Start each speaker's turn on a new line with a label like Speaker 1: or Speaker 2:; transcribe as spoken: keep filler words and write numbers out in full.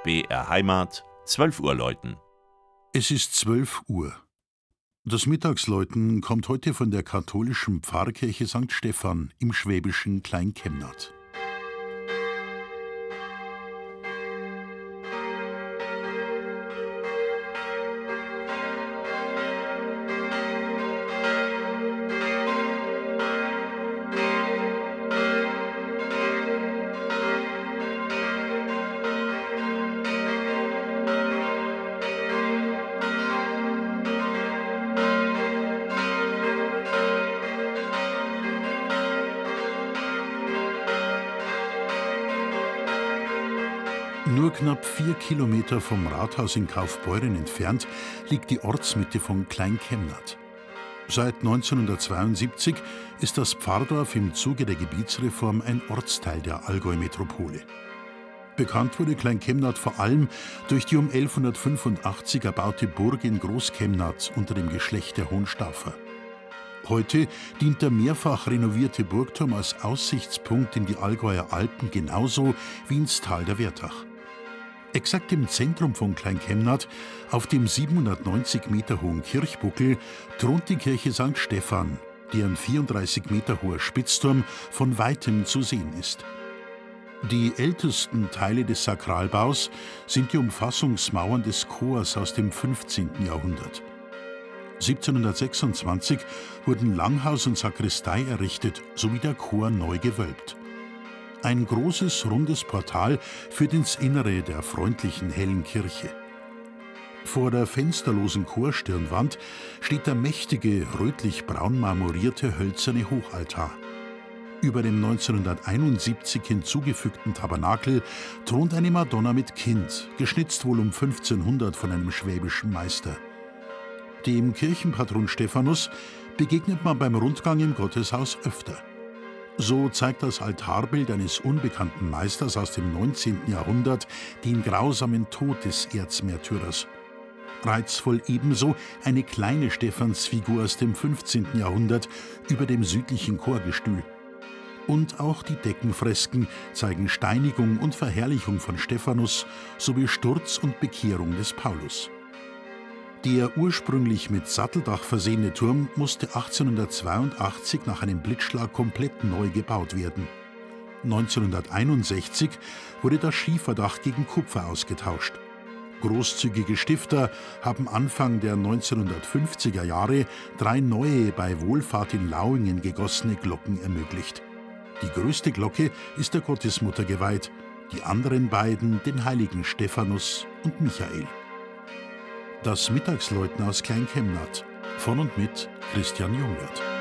Speaker 1: B R Heimat, zwölf Uhr läuten.
Speaker 2: Es ist zwölf Uhr. Das Mittagsläuten kommt heute von der katholischen Pfarrkirche Sankt Stephan im schwäbischen Kleinkemnath. Nur knapp vier Kilometer vom Rathaus in Kaufbeuren entfernt liegt die Ortsmitte von Kleinkemnath. Seit neunzehnhundertzweiundsiebzig ist das Pfarrdorf im Zuge der Gebietsreform ein Ortsteil der Allgäu-Metropole. Bekannt wurde Kleinkemnath vor allem durch die um elfhundertfünfundachtzig erbaute Burg in Großkemnath unter dem Geschlecht der Hohenstaufer. Heute dient der mehrfach renovierte Burgturm als Aussichtspunkt in die Allgäuer Alpen genauso wie ins Tal der Wertach. Exakt im Zentrum von Kleinkemnath, auf dem siebenhundertneunzig Meter hohen Kirchbuckel, thront die Kirche Sankt Stephan, deren vierunddreißig Meter hoher Spitzturm von weitem zu sehen ist. Die ältesten Teile des Sakralbaus sind die Umfassungsmauern des Chors aus dem fünfzehnten Jahrhundert. siebzehnhundertsechsundzwanzig wurden Langhaus und Sakristei errichtet, sowie der Chor neu gewölbt. Ein großes, rundes Portal führt ins Innere der freundlichen, hellen Kirche. Vor der fensterlosen Chorstirnwand steht der mächtige, rötlich-braun marmorierte hölzerne Hochaltar. Über dem neunzehnhunderteinundsiebzig hinzugefügten Tabernakel thront eine Madonna mit Kind, geschnitzt wohl um fünfzehnhundert von einem schwäbischen Meister. Dem Kirchenpatron Stephanus begegnet man beim Rundgang im Gotteshaus öfter. So zeigt das Altarbild eines unbekannten Meisters aus dem neunzehnten Jahrhundert den grausamen Tod des Erzmärtyrers. Reizvoll ebenso eine kleine Stephansfigur aus dem fünfzehnten Jahrhundert über dem südlichen Chorgestühl. Und auch die Deckenfresken zeigen Steinigung und Verherrlichung von Stephanus sowie Sturz und Bekehrung des Paulus. Der ursprünglich mit Satteldach versehene Turm musste achtzehnhundertzweiundachtzig nach einem Blitzschlag komplett neu gebaut werden. neunzehnhunderteinundsechzig wurde das Schieferdach gegen Kupfer ausgetauscht. Großzügige Stifter haben Anfang der neunzehnhundertfünfziger Jahre drei neue, bei Wohlfahrt in Lauingen gegossene Glocken ermöglicht. Die größte Glocke ist der Gottesmutter geweiht, die anderen beiden den heiligen Stephanus und Michael. Das Mittagsläuten aus Kleinkemnath von und mit Christian Jungwirth.